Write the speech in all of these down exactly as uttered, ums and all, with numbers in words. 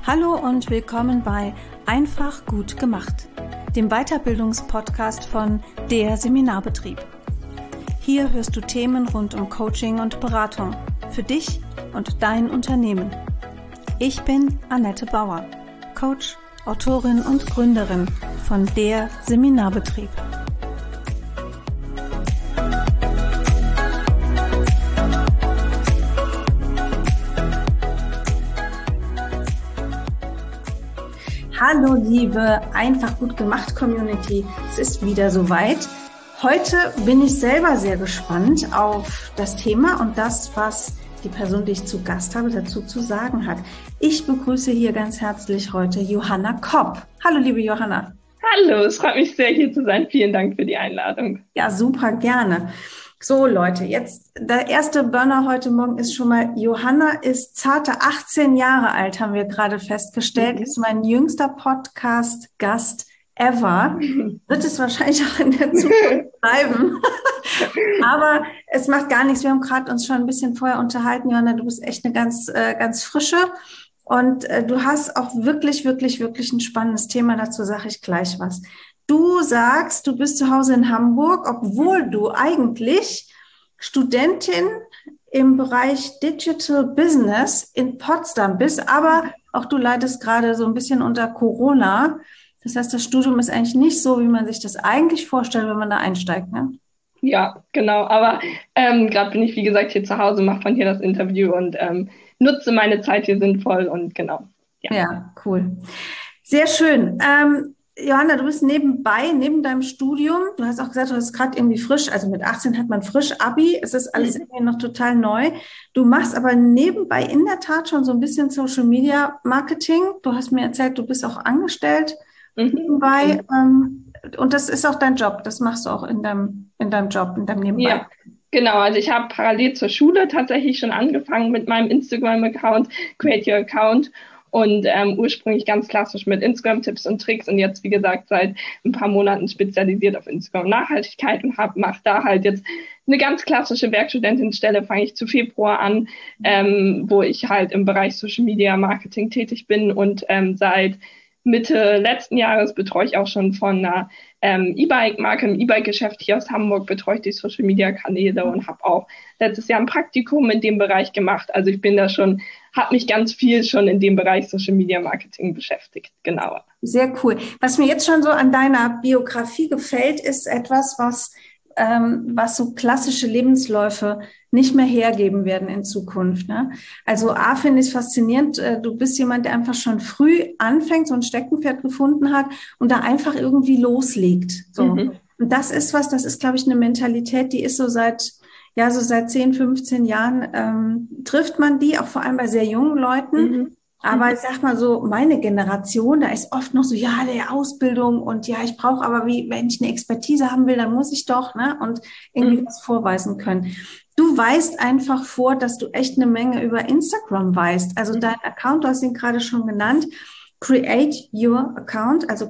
Hallo und willkommen bei Einfach gut gemacht, dem Weiterbildungspodcast von der Seminarbetrieb. Hier hörst du Themen rund um Coaching und Beratung für dich und dein Unternehmen. Ich bin Annette Bauer, Coach, Autorin und Gründerin von der Seminarbetrieb. Hallo liebe Einfach gut gemacht Community, es ist wieder soweit. Heute bin ich selber sehr gespannt auf das Thema und das, was die Person, die ich zu Gast habe, dazu zu sagen hat. Ich begrüße hier ganz herzlich heute Johanna Kopp. Hallo liebe Johanna. Hallo, es freut mich sehr, hier zu sein. Vielen Dank für die Einladung. Ja, super gerne. So Leute, jetzt der erste Burner heute Morgen ist schon mal, Johanna ist zarte achtzehn Jahre alt, haben wir gerade festgestellt, mhm. ist mein jüngster Podcast-Gast ever. Mhm. Wird es wahrscheinlich auch in der Zukunft bleiben. Aber es macht gar nichts. Wir haben gerade uns schon ein bisschen vorher unterhalten, Johanna, du bist echt eine ganz, äh, ganz frische und äh, du hast auch wirklich, wirklich, wirklich ein spannendes Thema. Dazu sage ich gleich was. Du sagst, du bist zu Hause in Hamburg, obwohl du eigentlich Studentin im Bereich Digital Business in Potsdam bist, aber auch du leidest gerade so ein bisschen unter Corona. Das heißt, das Studium ist eigentlich nicht so, wie man sich das eigentlich vorstellt, wenn man da einsteigt, ne? Ja, genau. Aber ähm, gerade bin ich, wie gesagt, hier zu Hause, mache von hier das Interview und ähm, nutze meine Zeit hier sinnvoll und genau. Ja, ja, cool. Sehr schön. Ähm, Johanna, du bist nebenbei, neben deinem Studium, du hast auch gesagt, du hast gerade irgendwie frisch, also mit achtzehn hat man frisch Abi, es ist alles irgendwie noch total neu. Du machst aber nebenbei in der Tat schon so ein bisschen Social Media Marketing. Du hast mir erzählt, du bist auch angestellt mhm. nebenbei ähm, und das ist auch dein Job, das machst du auch in deinem, in deinem Job, in deinem Nebenbei. Ja. Genau, also ich habe parallel zur Schule tatsächlich schon angefangen mit meinem Instagram-Account, Create Your Account. Und ähm, ursprünglich ganz klassisch mit Instagram-Tipps und Tricks und jetzt, wie gesagt, seit ein paar Monaten spezialisiert auf Instagram Nachhaltigkeit und hab, mache da halt jetzt eine ganz klassische Werkstudentenstelle, fange ich zu Februar an, ähm, wo ich halt im Bereich Social Media Marketing tätig bin und ähm, seit Mitte letzten Jahres betreue ich auch schon von einer ähm, E-Bike-Marke, im E-Bike-Geschäft hier aus Hamburg, betreue ich die Social-Media-Kanäle und habe auch letztes Jahr ein Praktikum in dem Bereich gemacht. Also ich bin da schon, habe mich ganz viel schon in dem Bereich Social-Media-Marketing beschäftigt, genau. Sehr cool. Was mir jetzt schon so an deiner Biografie gefällt, ist etwas, was ähm, was so klassische Lebensläufe nicht mehr hergeben werden in Zukunft. Ne? Also A, finde ich es faszinierend, äh, du bist jemand, der einfach schon früh anfängt, so ein Steckenpferd gefunden hat und da einfach irgendwie loslegt. So. Mhm. Und das ist was, das ist, glaube ich, eine Mentalität, die ist so seit, ja, so seit zehn, fünfzehn Jahren ähm, trifft man die, auch vor allem bei sehr jungen Leuten. Mhm. Aber ich sag mal so, meine Generation, da ist oft noch so, ja, der Ausbildung und ja, ich brauche aber, wie, wenn ich eine Expertise haben will, dann muss ich doch, ne, und irgendwie mhm. was vorweisen können. Du weißt einfach vor, dass du echt eine Menge über Instagram weißt. Also mhm. dein Account, du hast ihn gerade schon genannt, Create Your Account, also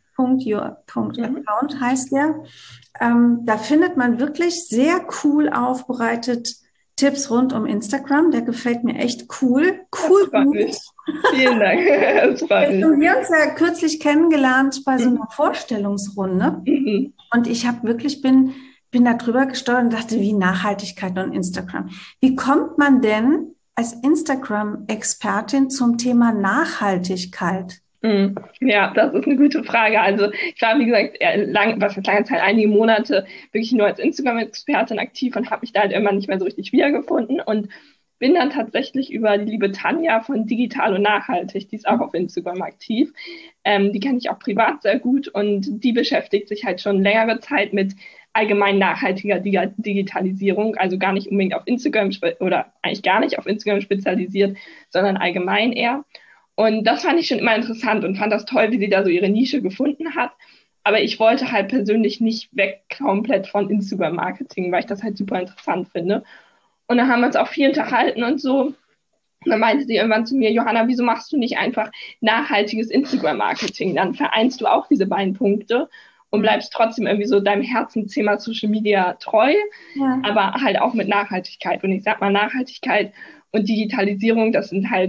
create.your.account mhm. heißt der. Ähm, da findet man wirklich sehr cool aufbereitet Tipps rund um Instagram, der gefällt mir echt cool. Cool. Das freut mich. Vielen Dank. Das freut mich. Wir haben uns ja kürzlich kennengelernt bei so einer mhm. Vorstellungsrunde mhm. und ich habe wirklich, bin, bin da drüber gesteuert und dachte, wie Nachhaltigkeit und Instagram. Wie kommt man denn als Instagram-Expertin zum Thema Nachhaltigkeit? Ja, das ist eine gute Frage. Also ich war, wie gesagt, lang, was für lange Zeit, einige Monate wirklich nur als Instagram-Expertin aktiv und habe mich da halt immer nicht mehr so richtig wiedergefunden und bin dann tatsächlich über die liebe Tanja von Digital und Nachhaltig, die ist auch auf Instagram aktiv, ähm, die kenne ich auch privat sehr gut und die beschäftigt sich halt schon längere Zeit mit allgemein nachhaltiger Digitalisierung, also gar nicht unbedingt auf Instagram oder eigentlich gar nicht auf Instagram spezialisiert, sondern allgemein eher. Und das fand ich schon immer interessant und fand das toll, wie sie da so ihre Nische gefunden hat. Aber ich wollte halt persönlich nicht weg komplett von Instagram-Marketing, weil ich das halt super interessant finde. Und dann haben wir uns auch viel unterhalten und so. Und dann meinte sie irgendwann zu mir, Johanna, wieso machst du nicht einfach nachhaltiges Instagram-Marketing? Dann vereinst du auch diese beiden Punkte und bleibst trotzdem irgendwie so deinem Herzensthema Social Media treu, ja. aber halt auch mit Nachhaltigkeit. Und ich sag mal, Nachhaltigkeit und Digitalisierung, das sind halt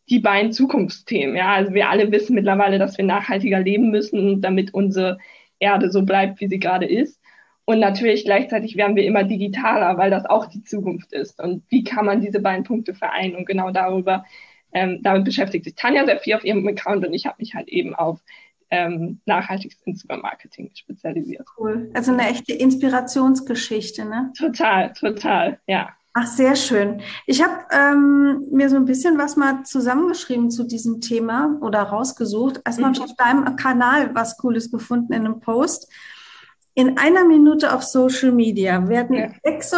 die beiden Zukunftsthemen. Ja, also wir alle wissen mittlerweile, dass wir nachhaltiger leben müssen, damit unsere Erde so bleibt, wie sie gerade ist. Und natürlich gleichzeitig werden wir immer digitaler, weil das auch die Zukunft ist. Und wie kann man diese beiden Punkte vereinen? Und genau darüber, ähm, damit beschäftigt sich Tanja sehr viel auf ihrem Account und ich habe mich halt eben auf ähm, nachhaltiges Instagram-Marketing spezialisiert. Cool. Also eine echte Inspirationsgeschichte, ne? Total, total, ja. Ach, sehr schön. Ich habe ähm, mir so ein bisschen was mal zusammengeschrieben zu diesem Thema oder rausgesucht. Erstmal habe ich auf deinem Kanal was Cooles gefunden in einem Post. In einer Minute auf Social Media werden Ja.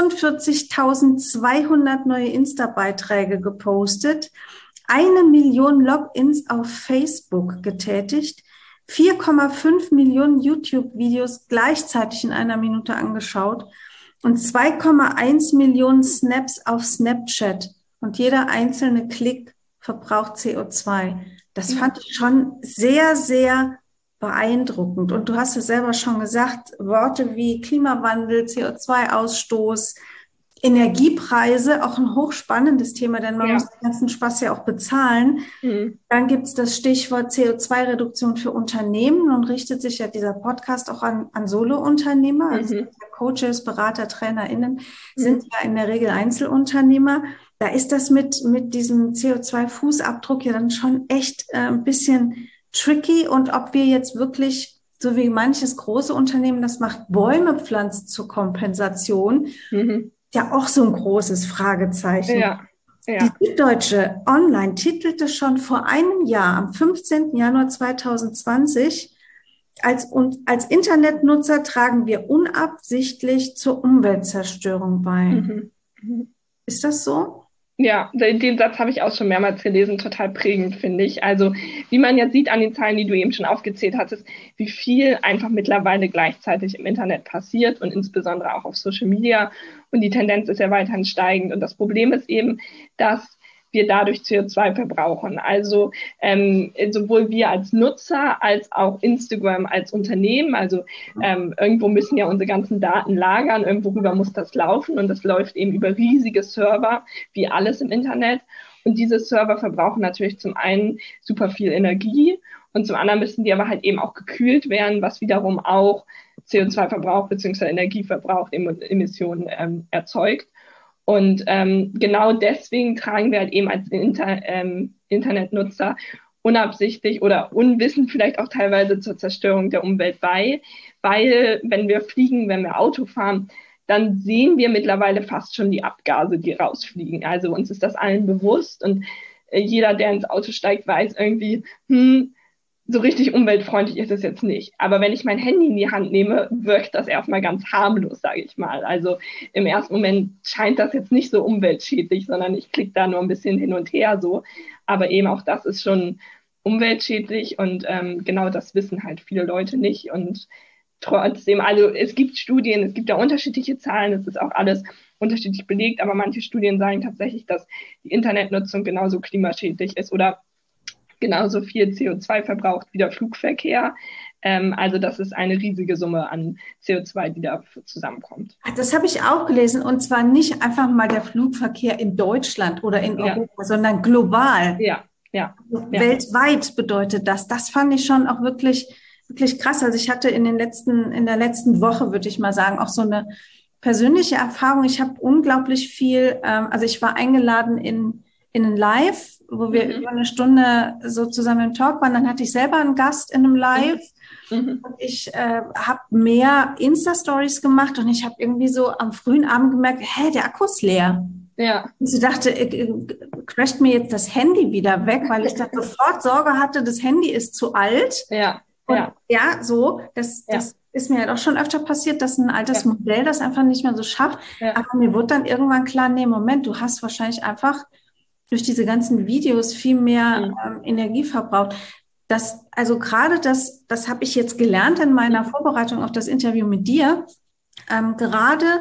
sechsundvierzigtausendzweihundert neue Insta-Beiträge gepostet, eine Million Logins auf Facebook getätigt, vier Komma fünf Millionen YouTube-Videos gleichzeitig in einer Minute angeschaut und zwei Komma eins Millionen Snaps auf Snapchat. Und jeder einzelne Klick verbraucht C O zwei. Das fand ich schon sehr, sehr beeindruckend. Und du hast es selber schon gesagt, Worte wie Klimawandel, C O zwei Ausstoß, Energiepreise, auch ein hochspannendes Thema, denn man Ja. muss den ganzen Spaß ja auch bezahlen. Mhm. Dann gibt es das Stichwort C O zwei Reduktion für Unternehmen. Nun richtet sich ja dieser Podcast auch an, an Solo-Unternehmer. Also Mhm. Coaches, Berater, TrainerInnen sind ja in der Regel Einzelunternehmer. Da ist das mit, mit diesem C O zwei Fußabdruck ja dann schon echt äh, ein bisschen tricky. Und ob wir jetzt wirklich, so wie manches große Unternehmen das macht, Bäume pflanzen zur Kompensation, Mhm. ja auch so ein großes Fragezeichen. Ja. Ja. Die Süddeutsche Online titelte schon vor einem Jahr, am fünfzehnten Januar zweitausendzwanzig, als, und als Internetnutzer tragen wir unabsichtlich zur Umweltzerstörung bei. Mhm. Mhm. Ist das so? Ja, den, den Satz habe ich auch schon mehrmals gelesen, total prägend, finde ich. Also, wie man jetzt sieht an den Zahlen, die du eben schon aufgezählt hattest, wie viel einfach mittlerweile gleichzeitig im Internet passiert und insbesondere auch auf Social Media. Und die Tendenz ist ja weiterhin steigend. Und das Problem ist eben, dass wir dadurch C O zwei verbrauchen. Also ähm, sowohl wir als Nutzer als auch Instagram als Unternehmen. Also ähm, irgendwo müssen ja unsere ganzen Daten lagern, irgendwo rüber muss das laufen und das läuft eben über riesige Server, wie alles im Internet. Und diese Server verbrauchen natürlich zum einen super viel Energie und zum anderen müssen die aber halt eben auch gekühlt werden, was wiederum auch C O zwei Verbrauch bzw. Energieverbrauch, Emissionen ähm, erzeugt. Und ähm, genau deswegen tragen wir halt eben als Inter, ähm, Internetnutzer unabsichtlich oder unwissend vielleicht auch teilweise zur Zerstörung der Umwelt bei, weil wenn wir fliegen, wenn wir Auto fahren, dann sehen wir mittlerweile fast schon die Abgase, die rausfliegen. Also uns ist das allen bewusst und äh, jeder, der ins Auto steigt, weiß irgendwie, hm, so richtig umweltfreundlich ist es jetzt nicht. Aber wenn ich mein Handy in die Hand nehme, wirkt das erstmal ganz harmlos, sage ich mal. Also im ersten Moment scheint das jetzt nicht so umweltschädlich, sondern ich klicke da nur ein bisschen hin und her so. Aber eben auch das ist schon umweltschädlich und ähm, genau das wissen halt viele Leute nicht. Und trotzdem, also es gibt Studien, es gibt ja unterschiedliche Zahlen, es ist auch alles unterschiedlich belegt, aber manche Studien sagen tatsächlich, dass die Internetnutzung genauso klimaschädlich ist oder genauso viel C O zwei verbraucht wie der Flugverkehr. Ähm, also das ist eine riesige Summe an C O zwei, die da zusammenkommt. Das habe ich auch gelesen. Und zwar nicht einfach mal der Flugverkehr in Deutschland oder in Ja. Europa, sondern global. Ja, ja. Also ja. weltweit bedeutet das. Das fand ich schon auch wirklich, wirklich krass. Also ich hatte in den letzten, in der letzten Woche, würde ich mal sagen, auch so eine persönliche Erfahrung. Ich habe unglaublich viel, ähm, also ich war eingeladen in, in ein Live, wo wir Mhm. über eine Stunde so zusammen im Talk waren. Dann hatte ich selber einen Gast in einem Live. Mhm. Und ich äh, habe mehr Insta-Stories gemacht und ich habe irgendwie so am frühen Abend gemerkt, hä, der Akku ist leer. Ja. Und sie dachte, äh, crasht mir jetzt das Handy wieder weg, weil ich dann sofort Sorge hatte, das Handy ist zu alt. Ja. Und Ja. ja, so, das, Ja. das ist mir halt auch schon öfter passiert, dass ein altes Ja. Modell das einfach nicht mehr so schafft. Ja. Aber mir wurde dann irgendwann klar, nee, Moment, du hast wahrscheinlich einfach durch diese ganzen Videos viel mehr Mhm. ähm, Energie verbraucht. Das, also gerade das, das habe ich jetzt gelernt in meiner Vorbereitung auf das Interview mit dir. Ähm, gerade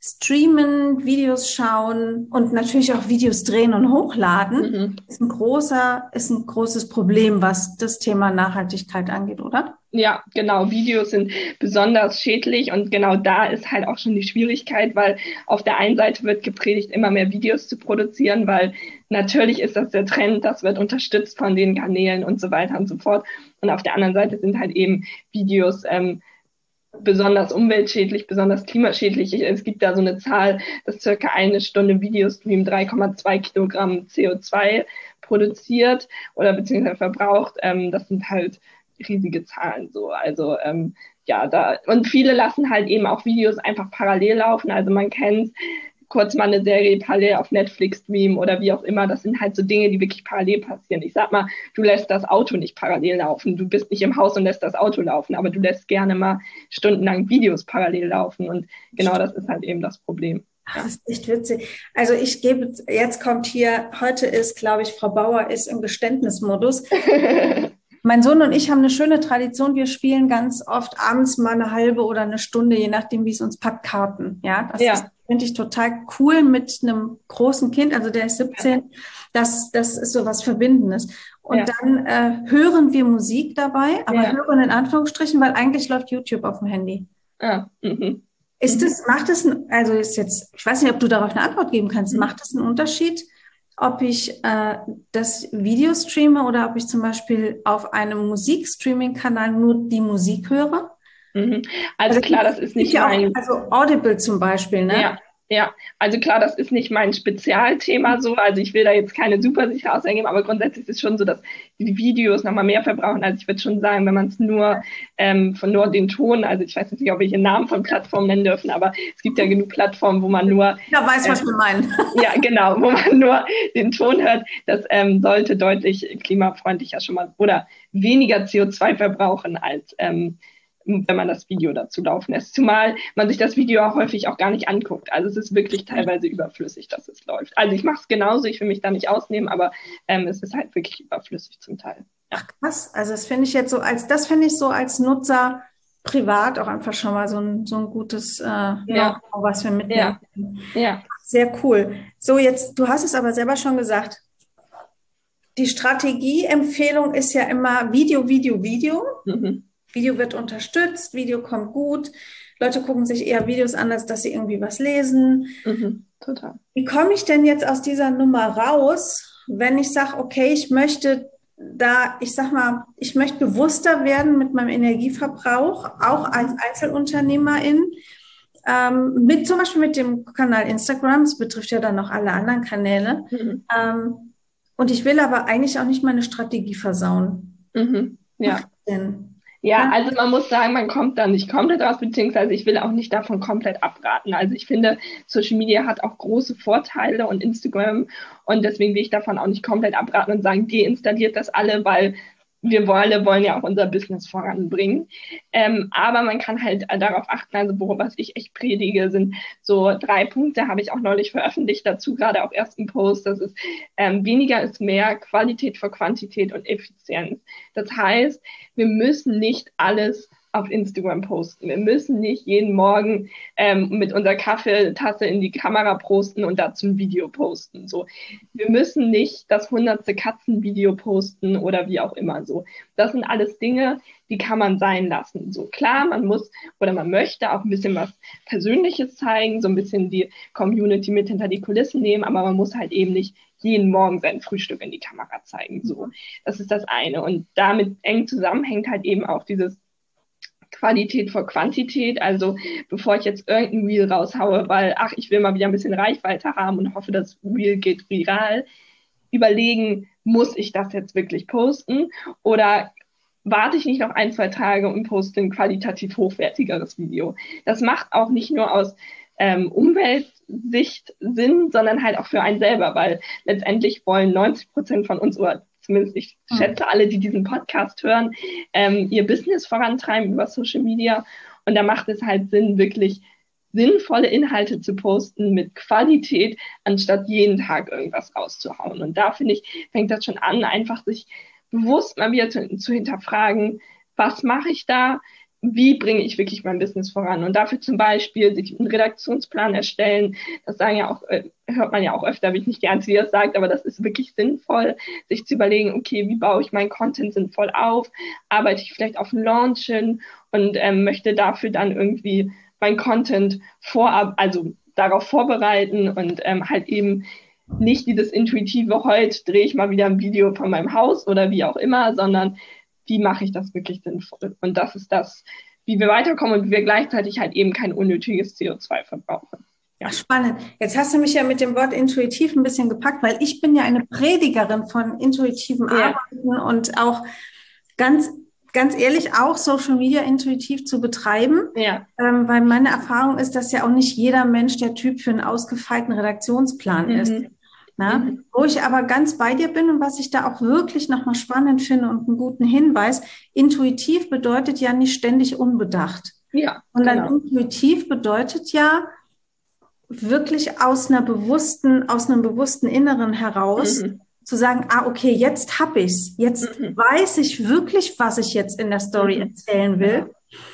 Streamen, Videos schauen und natürlich auch Videos drehen und hochladen, Mhm. ist ein großer, ist ein großes Problem, was das Thema Nachhaltigkeit angeht, oder? Ja, genau. Videos sind besonders schädlich und genau da ist halt auch schon die Schwierigkeit, weil auf der einen Seite wird gepredigt, immer mehr Videos zu produzieren, weil natürlich ist das der Trend, das wird unterstützt von den Kanälen und so weiter und so fort. Und auf der anderen Seite sind halt eben Videos ähm, besonders umweltschädlich, besonders klimaschädlich. Es gibt da so eine Zahl, dass circa eine Stunde Videostream drei Komma zwei Kilogramm C O zwei produziert oder beziehungsweise verbraucht. Ähm, das sind halt riesige Zahlen so. Also ähm, ja, da und viele lassen halt eben auch Videos einfach parallel laufen. Also man kennt kurz mal eine Serie parallel auf Netflix streamen oder wie auch immer. Das sind halt so Dinge, die wirklich parallel passieren. Ich sag mal, du lässt das Auto nicht parallel laufen. Du bist nicht im Haus und lässt das Auto laufen, aber du lässt gerne mal stundenlang Videos parallel laufen. Und genau das ist halt eben das Problem. Ach, Ja. das ist echt witzig. Also ich gebe, jetzt kommt hier, heute ist, glaube ich, Frau Bauer ist im Geständnismodus. Mein Sohn und ich haben eine schöne Tradition. Wir spielen ganz oft abends mal eine halbe oder eine Stunde, je nachdem, wie es uns packt, Karten. Ja, das ist, Ja. finde ich, total cool mit einem großen Kind. Also der ist siebzehn. Das, das ist so was Verbindendes. Und Ja. dann äh, hören wir Musik dabei, aber Ja. hören in Anführungsstrichen, weil eigentlich läuft YouTube auf dem Handy. Ah, mhm. Ist Mhm. es, macht es, ein- also ist jetzt, ich weiß nicht, ob du darauf eine Antwort geben kannst. Mhm. Macht es einen Unterschied, ob ich äh, das Video streame oder ob ich zum Beispiel auf einem Musikstreaming-Kanal nur die Musik höre? Mhm. Also Also klar, das es ist gibt nicht ja auch, mein also Audible zum Beispiel, ne? Ja, ja. Also klar, das ist nicht mein Spezialthema so. Also ich will da jetzt keine super sichere Aussage geben, aber grundsätzlich ist es schon so, dass die Videos nochmal mehr verbrauchen. Also ich würde schon sagen, wenn man es nur ähm, von nur den Ton, also ich weiß jetzt nicht, ob wir hier Namen von Plattformen nennen dürfen, aber es gibt ja genug Plattformen, wo man nur Ja, weiß, äh, was wir meinen. ja, genau, wo man nur den Ton hört. Das ähm, sollte deutlich klimafreundlicher schon mal oder weniger C O zwei verbrauchen als ähm, wenn man das Video dazu laufen lässt. Zumal man sich das Video auch häufig auch gar nicht anguckt. Also es ist wirklich teilweise überflüssig, dass es läuft. Also ich mache es genauso, ich will mich da nicht ausnehmen, aber ähm, es ist halt wirklich überflüssig zum Teil. Ja. Ach, krass. Also das finde ich jetzt so als, das finde ich so als Nutzer privat auch einfach schon mal so ein, so ein gutes äh, Ja, Know-how, was wir mitnehmen ja, können. ja. Sehr cool. So, jetzt, du hast es aber selber schon gesagt. Die Strategieempfehlung ist ja immer Video, Video, Video. Mhm. Video wird unterstützt, Video kommt gut. Leute gucken sich eher Videos an, als dass sie irgendwie was lesen. Mhm. Total. Wie komme ich denn jetzt aus dieser Nummer raus, wenn ich sage, okay, ich möchte da, ich sag mal, ich möchte bewusster werden mit meinem Energieverbrauch, auch als Einzelunternehmerin, ähm, mit zum Beispiel mit dem Kanal Instagram, das betrifft ja dann noch alle anderen Kanäle. Mhm. Ähm, und ich will aber eigentlich auch nicht meine Strategie versauen. Mhm. Ja. Was denn? Ja, Ja? also man muss sagen, man kommt da nicht komplett raus, beziehungsweise ich will auch nicht davon komplett abraten. Also ich finde, Social Media hat auch große Vorteile und Instagram und deswegen will ich davon auch nicht komplett abraten und sagen, deinstalliert das alle, weil wir wollen, wollen ja auch unser Business voranbringen. Ähm, aber man kann halt darauf achten, also worum, was ich echt predige, sind so drei Punkte, habe ich auch neulich veröffentlicht, dazu gerade auch erst einen Post, das ist ähm, weniger ist mehr, Qualität vor Quantität und Effizienz. Das heißt, wir müssen nicht alles auf Instagram posten. Wir müssen nicht jeden Morgen ähm, mit unserer Kaffeetasse in die Kamera posten und dazu ein Video posten. So, wir müssen nicht das hundertste Katzenvideo posten oder wie auch immer so. Das sind alles Dinge, die kann man sein lassen. So klar, man muss oder man möchte auch ein bisschen was Persönliches zeigen, so ein bisschen die Community mit hinter die Kulissen nehmen, aber man muss halt eben nicht jeden Morgen sein Frühstück in die Kamera zeigen. So, das ist das eine. Und damit eng zusammenhängt halt eben auch dieses Qualität vor Quantität. Also bevor ich jetzt irgendein Reel raushaue, weil, ach, ich will mal wieder ein bisschen Reichweite haben und hoffe, das Reel geht viral, überlegen, muss ich das jetzt wirklich posten oder warte ich nicht noch ein, zwei Tage und poste ein qualitativ hochwertigeres Video. Das macht auch nicht nur aus ähm, Umweltsicht Sinn, sondern halt auch für einen selber, weil letztendlich wollen neunzig Prozent von uns, oder zumindest ich schätze alle, die diesen Podcast hören, ähm, ihr Business vorantreiben über Social Media. Und da macht es halt Sinn, wirklich sinnvolle Inhalte zu posten mit Qualität, anstatt jeden Tag irgendwas rauszuhauen. Und da finde ich, fängt das schon an, einfach sich bewusst mal wieder zu, zu hinterfragen, was mache ich da? wie bringe ich wirklich mein Business voran? Und dafür zum Beispiel sich einen Redaktionsplan erstellen. Das sagen ja auch, äh, hört man ja auch öfter, bin ich nicht die Einzige, die das sagt, aber das ist wirklich sinnvoll, sich zu überlegen, okay, wie baue ich meinen Content sinnvoll auf? Arbeite ich vielleicht auf einen Launch hin und ähm, möchte dafür dann irgendwie mein Content vorab, also darauf vorbereiten und ähm, halt eben nicht dieses intuitive, heute drehe ich mal wieder ein Video von meinem Haus oder wie auch immer, sondern wie mache ich das wirklich sinnvoll? Und das ist das, wie wir weiterkommen und wie wir gleichzeitig halt eben kein unnötiges C O zwei verbrauchen. Ja. Spannend. Jetzt hast du mich ja mit dem Wort intuitiv ein bisschen gepackt, weil ich bin ja eine Predigerin von intuitivem Ja. Arbeiten und auch ganz, ganz ehrlich auch Social Media intuitiv zu betreiben. Ja. Ähm, weil meine Erfahrung ist, dass ja auch nicht jeder Mensch der Typ für einen ausgefeilten Redaktionsplan Mhm. ist. Na? Mhm. Wo ich aber ganz bei dir bin und was ich da auch wirklich nochmal spannend finde und einen guten Hinweis, intuitiv bedeutet ja nicht ständig unbedacht. Ja, und dann genau. intuitiv bedeutet ja wirklich aus einer bewussten, aus einem bewussten Inneren heraus Mhm. zu sagen, ah, okay, jetzt hab ich's. Jetzt Mhm. weiß ich wirklich, was ich jetzt in der Story Mhm. erzählen will.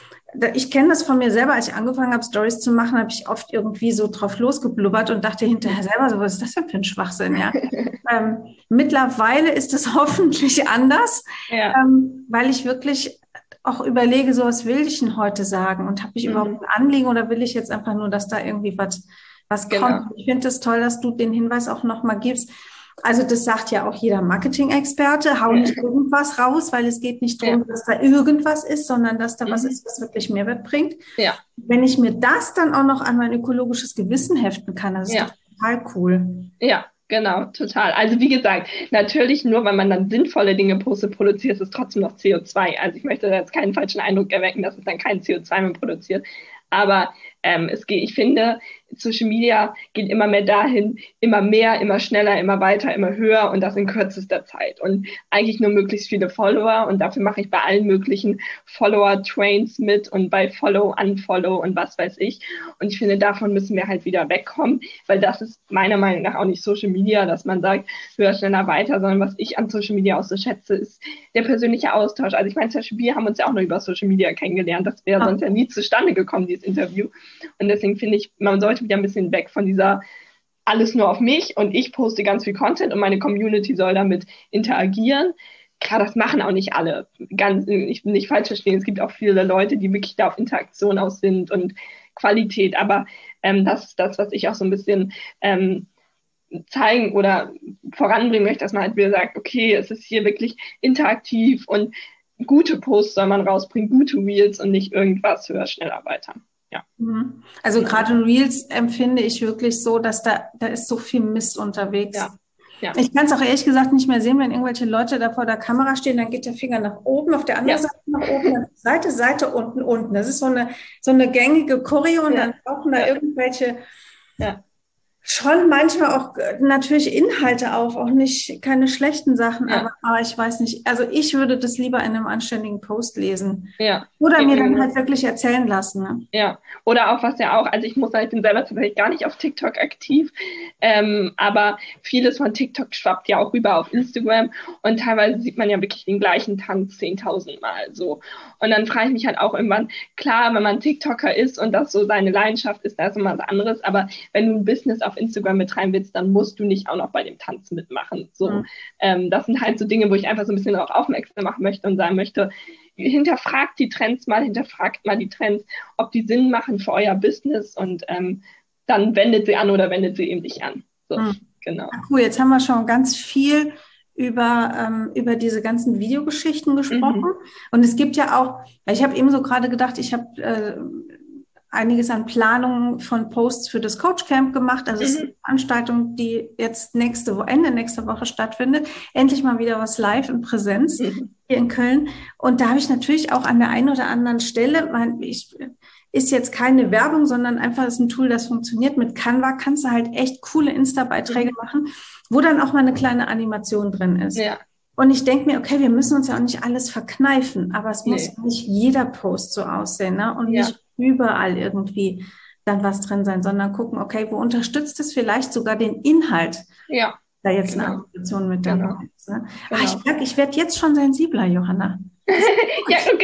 Ich kenne das von mir selber, als ich angefangen habe, Stories zu machen, habe ich oft irgendwie so drauf losgeblubbert und dachte hinterher selber so, was ist das denn für ein Schwachsinn, ja? ähm, mittlerweile ist es hoffentlich anders, Ja. ähm, weil ich wirklich auch überlege, so was will ich denn heute sagen und habe ich Mhm. überhaupt ein Anliegen oder will ich jetzt einfach nur, dass da irgendwie was, was Genau. kommt? Ich finde es toll, dass du den Hinweis auch nochmal gibst. Also das sagt ja auch jeder Marketing-Experte, hau nicht irgendwas raus, weil es geht nicht darum, ja. dass da irgendwas ist, sondern dass da mhm. was ist, was wirklich Mehrwert bringt. Ja. Wenn ich mir das dann auch noch an mein ökologisches Gewissen heften kann, das ist ja. doch total cool. Ja, genau, total. Also wie gesagt, natürlich nur, weil man dann sinnvolle Dinge postet, produziert es trotzdem noch C O zwei. Also ich möchte jetzt keinen falschen Eindruck erwecken, dass es dann kein C O zwei mehr produziert. Aber ähm, es geht, ich finde, Social Media geht immer mehr dahin, immer mehr, immer schneller, immer weiter, immer höher und das in kürzester Zeit. Und eigentlich nur möglichst viele Follower und dafür mache ich bei allen möglichen Follower-Trains mit und bei Follow, Unfollow und was weiß ich. Und ich finde, davon müssen wir halt wieder wegkommen, weil das ist meiner Meinung nach auch nicht Social Media, dass man sagt, höher, schneller, weiter, sondern was ich an Social Media auch so schätze, ist der persönliche Austausch. Also ich meine, zum Beispiel, wir haben uns ja auch nur über Social Media kennengelernt. Das wäre sonst ja nie zustande gekommen, dieses Interview. Und deswegen finde ich, man sollte wieder ein bisschen weg von dieser alles nur auf mich und ich poste ganz viel Content und meine Community soll damit interagieren. Klar, das machen auch nicht alle. Ganz, ich will nicht falsch verstehen, es gibt auch viele Leute, die wirklich da auf Interaktion aus sind und Qualität. Aber ähm, das ist das, was ich auch so ein bisschen ähm, zeigen oder voranbringen möchte, dass man halt wieder sagt, okay, es ist hier wirklich interaktiv und gute Posts soll man rausbringen, gute Reels und nicht irgendwas höher, schneller, weiter. Ja. Also gerade Reels empfinde ich wirklich so, dass da, da ist so viel Mist unterwegs. Ja. Ja. Ich kann es auch ehrlich gesagt nicht mehr sehen, wenn irgendwelche Leute da vor der Kamera stehen, dann geht der Finger nach oben, auf der anderen ja. Seite nach oben, dann Seite, Seite, unten, unten. Das ist so eine, so eine gängige Choreo und ja. dann tauchen da ja. irgendwelche ja. schon manchmal auch natürlich Inhalte auf, auch nicht keine schlechten Sachen, ja. aber, aber ich weiß nicht, also ich würde das lieber in einem anständigen Post lesen. Ja. Oder mir dann halt wirklich erzählen lassen. Ne? Ja, oder auch was ja auch, also ich muss sagen, ich bin selber tatsächlich gar nicht auf TikTok aktiv, ähm, aber vieles von TikTok schwappt ja auch rüber auf Instagram und teilweise sieht man ja wirklich den gleichen Tanz zehntausend Mal so. Und dann frage ich mich halt auch irgendwann, klar, wenn man TikToker ist und das so seine Leidenschaft ist, da ist immer was anderes, aber wenn du ein Business auf Instagram betreiben willst, dann musst du nicht auch noch bei dem Tanz mitmachen. So, mhm. ähm, das sind halt so Dinge, wo ich einfach so ein bisschen darauf aufmerksam machen möchte und sagen möchte, hinterfragt die Trends mal, hinterfragt mal die Trends, ob die Sinn machen für euer Business und ähm, dann wendet sie an oder wendet sie eben nicht an. So, mhm. genau. Cool, jetzt haben wir schon ganz viel über, ähm, über diese ganzen Videogeschichten gesprochen. Mhm. Und es gibt ja auch, ich habe eben so gerade gedacht, ich habe äh, einiges an Planungen von Posts für das Coach Camp gemacht. Also es ist eine Veranstaltung, die jetzt nächste Woche, Ende nächste Woche stattfindet. Endlich mal wieder was live in Präsenz mhm. hier in Köln. Und da habe ich natürlich auch an der einen oder anderen Stelle, mein, ich, ist jetzt keine Werbung, sondern einfach ist ein Tool, das funktioniert. Mit Canva kannst du halt echt coole Insta-Beiträge mhm. machen, wo dann auch mal eine kleine Animation drin ist. Ja. Und ich denke mir, okay, wir müssen uns ja auch nicht alles verkneifen, aber es nee. muss nicht jeder Post so aussehen, ne? Und ja. nicht überall irgendwie dann was drin sein, sondern gucken, okay, wo unterstützt es vielleicht sogar den Inhalt, ja. da jetzt genau. eine Animation mit dabei genau. ist. Ne? Genau. Ah, ich merke, ich werde jetzt schon sensibler, Johanna. Ja, und genau das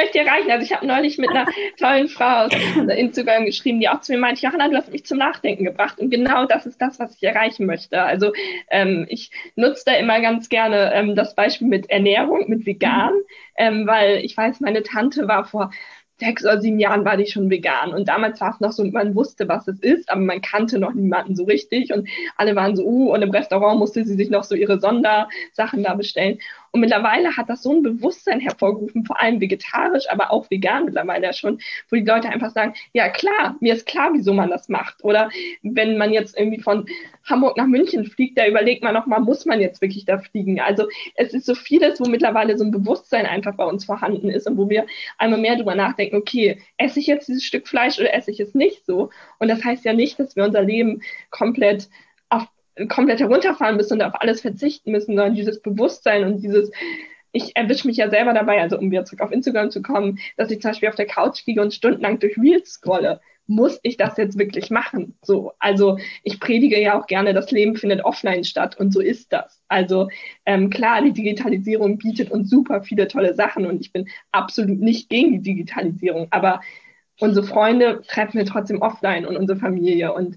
möchte ich erreichen. Also ich habe neulich mit einer tollen Frau aus Instagram geschrieben, die auch zu mir meinte, Johanna, du hast mich zum Nachdenken gebracht. Und genau das ist das, was ich erreichen möchte. Also ähm, ich nutze da immer ganz gerne ähm, das Beispiel mit Ernährung, mit vegan, mhm. ähm, weil ich weiß, meine Tante war vor sechs oder sieben Jahren war die schon vegan. Und damals war es noch so, man wusste, was es ist, aber man kannte noch niemanden so richtig. Und alle waren so, uh, und im Restaurant musste sie sich noch so ihre Sondersachen da bestellen. Und mittlerweile hat das so ein Bewusstsein hervorgerufen, vor allem vegetarisch, aber auch vegan mittlerweile schon, wo die Leute einfach sagen, ja klar, mir ist klar, wieso man das macht. Oder wenn man jetzt irgendwie von Hamburg nach München fliegt, da überlegt man nochmal, muss man jetzt wirklich da fliegen? Also es ist so vieles, wo mittlerweile so ein Bewusstsein einfach bei uns vorhanden ist und wo wir einmal mehr drüber nachdenken, okay, esse ich jetzt dieses Stück Fleisch oder esse ich es nicht so? Und das heißt ja nicht, dass wir unser Leben komplett auf komplett herunterfahren müssen und auf alles verzichten müssen, sondern dieses Bewusstsein und dieses, ich erwische mich ja selber dabei, also um wieder zurück auf Instagram zu kommen, dass ich zum Beispiel auf der Couch liege und stundenlang durch Reels scrolle. Muss ich das jetzt wirklich machen? So, also ich predige ja auch gerne, das Leben findet offline statt und so ist das. Also ähm, klar, die Digitalisierung bietet uns super viele tolle Sachen und ich bin absolut nicht gegen die Digitalisierung, aber unsere Freunde treffen wir trotzdem offline und unsere Familie und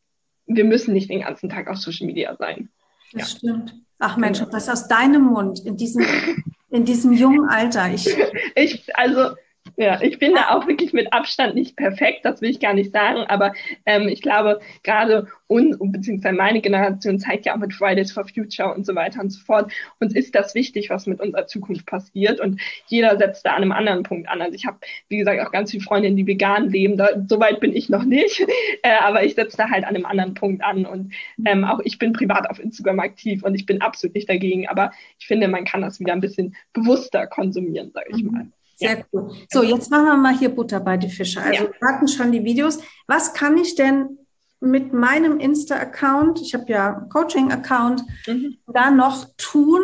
wir müssen nicht den ganzen Tag auf Social Media sein. Das ja. stimmt. Ach Mensch, genau. Das aus deinem Mund in diesem, in diesem jungen Alter. Ich, ich also ja, ich bin da auch wirklich mit Abstand nicht perfekt, das will ich gar nicht sagen, aber ähm, ich glaube, gerade uns, beziehungsweise meine Generation zeigt ja auch mit Fridays for Future und so weiter und so fort, uns ist das wichtig, was mit unserer Zukunft passiert und jeder setzt da an einem anderen Punkt an. Also ich habe, wie gesagt, auch ganz viele Freundinnen, die vegan leben, da, so weit bin ich noch nicht, äh, aber ich setze da halt an einem anderen Punkt an und ähm, auch ich bin privat auf Instagram aktiv und ich bin absolut nicht dagegen, aber ich finde, man kann das wieder ein bisschen bewusster konsumieren, sage ich mal. Sehr ja. cool. So, jetzt machen wir mal hier Butter bei die Fische. Also ja. wir hatten schon die Videos. Was kann ich denn mit meinem Insta-Account, ich habe ja einen Coaching-Account, mhm. da noch tun,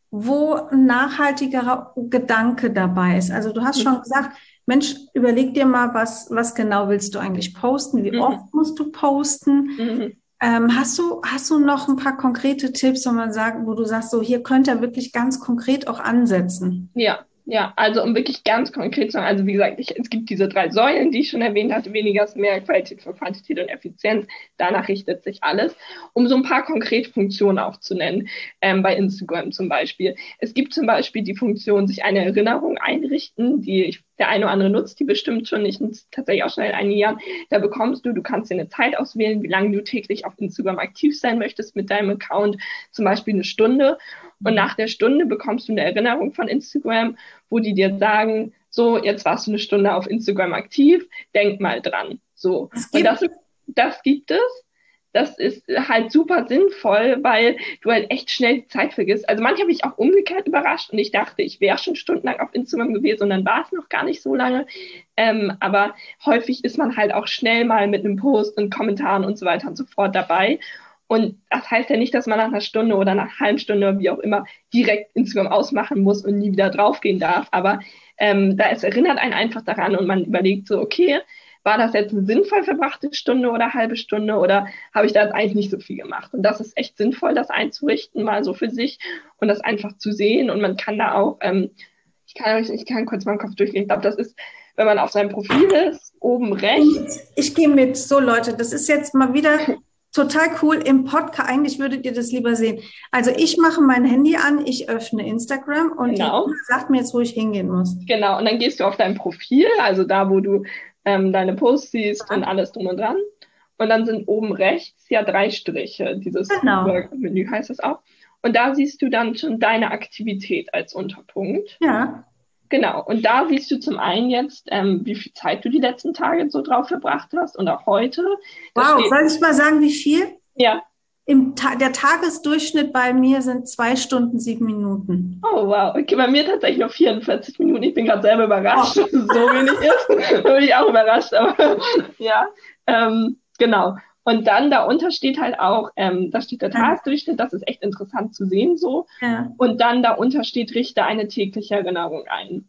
wo ein nachhaltigerer Gedanke dabei ist? Also du hast mhm. schon gesagt, Mensch, überleg dir mal, was, was genau willst du eigentlich posten? Wie mhm. oft musst du posten? Mhm. Ähm, hast du, hast du noch ein paar konkrete Tipps, wo man sagt, wo du sagst, so hier könnt ihr wirklich ganz konkret auch ansetzen? Ja. Ja, also um wirklich ganz konkret zu sagen, also wie gesagt, ich, es gibt diese drei Säulen, die ich schon erwähnt hatte, weniger ist mehr, Qualität für Quantität und Effizienz, danach richtet sich alles, um so ein paar konkrete Funktionen auch zu nennen, ähm, bei Instagram zum Beispiel. Es gibt zum Beispiel die Funktion, sich eine Erinnerung einrichten, die ich, der eine oder andere nutzt, die bestimmt schon, ich nutze tatsächlich auch schon seit einigen Jahren, da bekommst du, du kannst dir eine Zeit auswählen, wie lange du täglich auf Instagram aktiv sein möchtest mit deinem Account, zum Beispiel eine Stunde. Und nach der Stunde bekommst du eine Erinnerung von Instagram, wo die dir sagen, so, jetzt warst du eine Stunde auf Instagram aktiv, denk mal dran. So. Und das, das gibt es. Das ist halt super sinnvoll, weil du halt echt schnell die Zeit vergisst. Also manchmal habe ich auch umgekehrt überrascht und ich dachte, ich wäre schon stundenlang auf Instagram gewesen und dann war es noch gar nicht so lange. Ähm, aber häufig ist man halt auch schnell mal mit einem Post und Kommentaren und so weiter und so fort dabei. Und das heißt ja nicht, dass man nach einer Stunde oder nach einer halben Stunde oder wie auch immer direkt Instagram ausmachen muss und nie wieder draufgehen darf. Aber ähm, da es erinnert einen einfach daran und man überlegt so, okay, war das jetzt eine sinnvoll verbrachte Stunde oder halbe Stunde oder habe ich da jetzt eigentlich nicht so viel gemacht? Und das ist echt sinnvoll, das einzurichten, mal so für sich und das einfach zu sehen. Und man kann da auch, ähm, ich kann ich kann kurz meinen Kopf durchgehen. Ich glaube, das ist, wenn man auf seinem Profil ist, oben rechts. Ich, ich gehe mit. So, Leute, das ist jetzt mal wieder total cool im Podcast. Eigentlich würdet ihr das lieber sehen. Also ich mache mein Handy an, ich öffne Instagram und genau. die sagt mir jetzt, wo ich hingehen muss. Genau, und dann gehst du auf dein Profil, also da, wo du ähm, deine Posts siehst ja. und alles drum und dran. Und dann sind oben rechts ja drei Striche, dieses genau. Menü heißt das auch. Und da siehst du dann schon deine Aktivität als Unterpunkt. Ja. Genau, und da siehst du zum einen jetzt, ähm, wie viel Zeit du die letzten Tage so drauf verbracht hast und auch heute. Das wow, soll ich mal sagen, wie viel? Ja. Im Ta- der Tagesdurchschnitt bei mir sind zwei Stunden, sieben Minuten. Oh, wow. Okay, bei mir tatsächlich nur vierundvierzig Minuten. Ich bin gerade selber überrascht, oh. dass es so wenig ist. Da bin ich auch überrascht, aber ja, ähm, genau. Und dann darunter steht halt auch, ähm, da steht der Tagesdurchschnitt, das ist echt interessant zu sehen so. Ja. Und dann darunter steht, richte eine tägliche Erinnerung ein.